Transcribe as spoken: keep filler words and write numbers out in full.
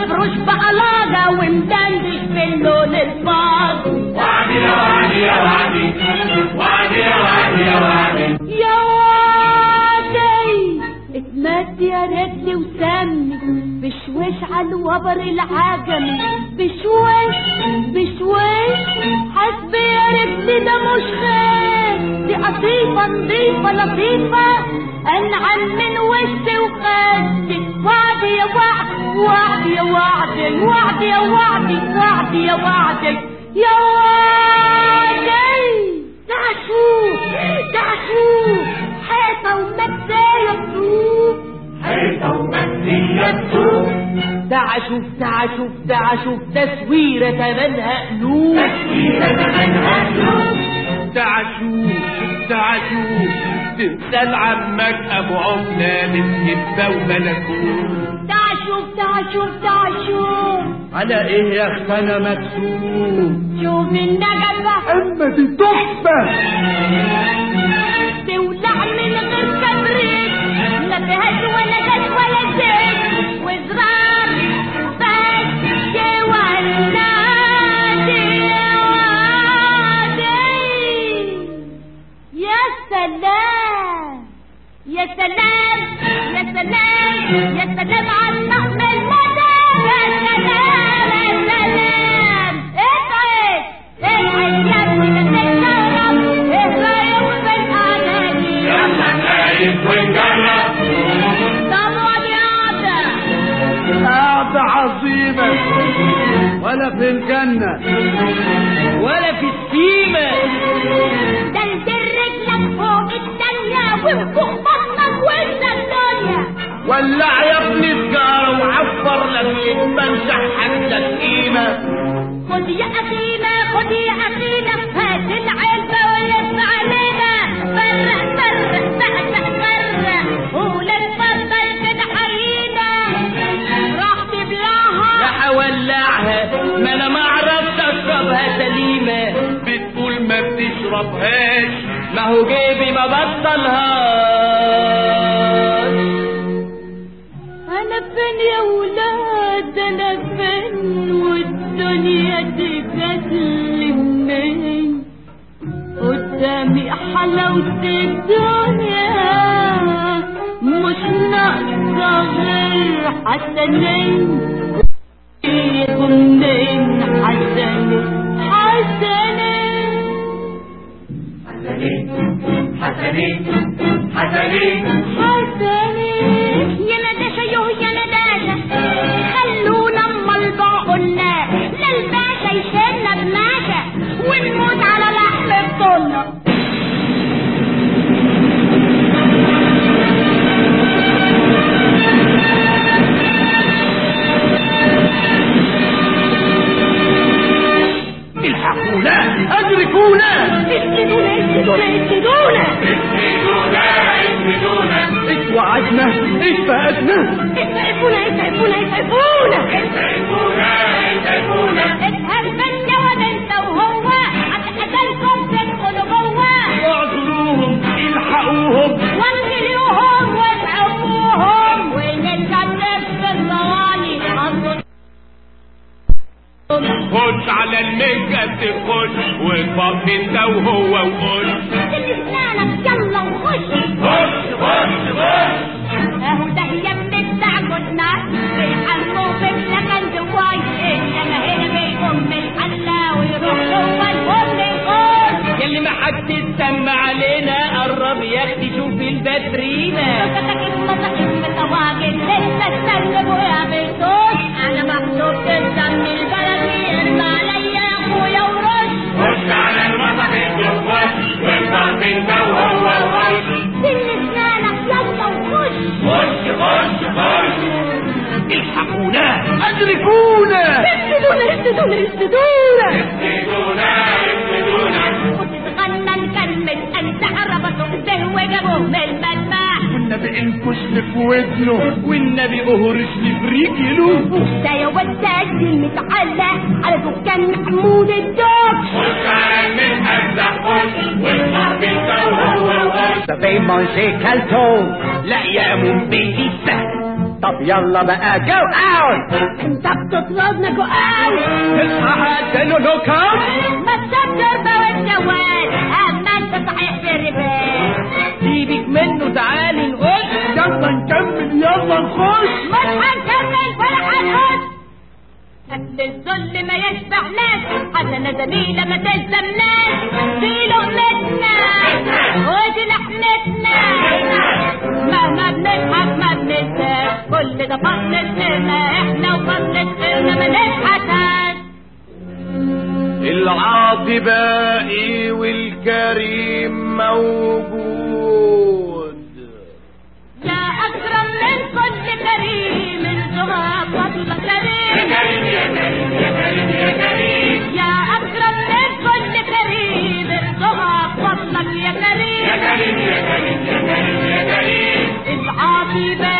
مفروش بقلاجة ومدندش باللون الفاضي. وعدي يا وعدي يا وعدي وعدي يا وعدي يا وعدي يا وعدي اتمد يا رجلي وسمي بشويش على الوبر العجمي بشويش بشويش حسبي يا رجلي ده مش خير دي قطيفة نظيفة لطيفة انعم من وشي وخدي. وعدي يا وعدي وعدي يا وعدي وعدي يا وعدي وعدي يا وعدي يا وعدي. تعال شوف تعال شوف حيطة ومكسية بسوق حيطة ومكسية بسوق. تعال شوف تعال شوف تعال شوف تسويرة تمنها قلوب تسويرة تمنها قلوب. تعال شوف تعال شوف تمثال عمك ابو عملة بالكبة وملكوت. تعال شوف تعال شوف تعال شوف على ايه يا اخت انا مكسوف. شوف النجفة اما دي تحفة تولع من غير كبريت ما فيهاش ولا جاز ولا زيت وزرار بس يولع يا سلام يا سلام يا سلام يا سلام على الطقم المدام. يا سلام يا سلام ابعد ابعد يا ابني ده تتكهرب. ايه رايك في الاغاني؟ يلا نايم ونجرب. طبعا يا قعده قعدة عظيمة ولا في الجنة ولا في السيمة. دلدل رجلك فوق الدنيا وفوق بطنك وانت الدنيا. ولع يا ابني السجارة وعفر لك يبقى نشحت لك قيمة. خد يا أخينا خد يا أخينا هات العلبة ولف علينا. فرق فرق فرق فرق قول اتفضل كده حيينا. راح تبلعها راح اولعها ما انا ما اعرفش اشربها سليمة. بتقول ما بتشربهاش ما هو جيبي ما بطلهاش. أنا فين يا ولاد أنا فين والدنيا تكلمني قدامي حلاوة الدنيا مش ناقصة غير حسنين يكونين حسنين حسنين حسنين حسنين حسنين حسنين. يا نداشة يوه يا نداشة خلونا اما البقولنا للباشا يشيلنا بماشا ونموت على لحم الضلة. الحقونا ادركونا اسندونا اسندونا اسندونا اسندونا اسندونا. اتوعدنا اتفقدنا اسعفونا اسعفونا اسعفونا اسعفونا اسعفونا. اتهربنا ولا انت وهو هتقتلكم تدخلوا جوه. واعذروهم الحقوهم وانزلوهم واسعفوهم ونتكلم في المواني. خش على الميكا تخش واتفضل انت وهو وقول سن اسنانك يلا وخش. خش خش خش. اهو ده يم بتاع جدنا بيحموا في السكن دواي. انما هنا بيقوم الحلا ويروح جوه الفرن يخش. ياللي ما حد تسمع علينا قرب يا اختي شوف الباترينا. سكتك اسمتك اسم تواجد لسه استنبوا يا بيتوش. انا محسوب تسم البلد يرمى عليا يا اخويا ورش. خش على المطح الدخان واتفضل انت وهو وخش. سن اسنانك يلا وخش. خش خش خش. الحقونا ادركونا اسندونا اسندونا اسندونا اسندونا اسندونا. وتتغنى نكمل انت عربته به وجابوه من المدمع. والنبي انكشف في ودنه والنبي بهرش لي في رجله. ده يا ود اجل متعلق على دكان محمود الدوب. خش على المنهج خش واتفضل انت وهو وخش. Ça fait manger calton لا يا مون بيتزا طب يلا بقى جو اوت. انت بتطردنا جو اوت. قعدت له لو كام. ما تشكر بقى الجوال، اما انت صحيح في الرباط. سيبك منه تعالي نقول يلا نكمل يلا نخش. مش هنكمل ولا هنخش. أكل الذل ما يشبعناش، حسنة جميلة ما تلزمناش. دي لقمتنا ودي لحمتنا، مهما بنضحك ما بننساش. كل ده فضل خيرنا احنا وفضل خيرنا ما نضحكش. العاطي باقي والكريم موجود. يا أكرم من كل كريم ارجوها فضل كريم. يا كريم يا كريم يا كريم يا كريم. يا أكرم من كل كريم ارجوها فضلك يا كريم. يا كريم يا كريم يا كريم يا كريم. العاطي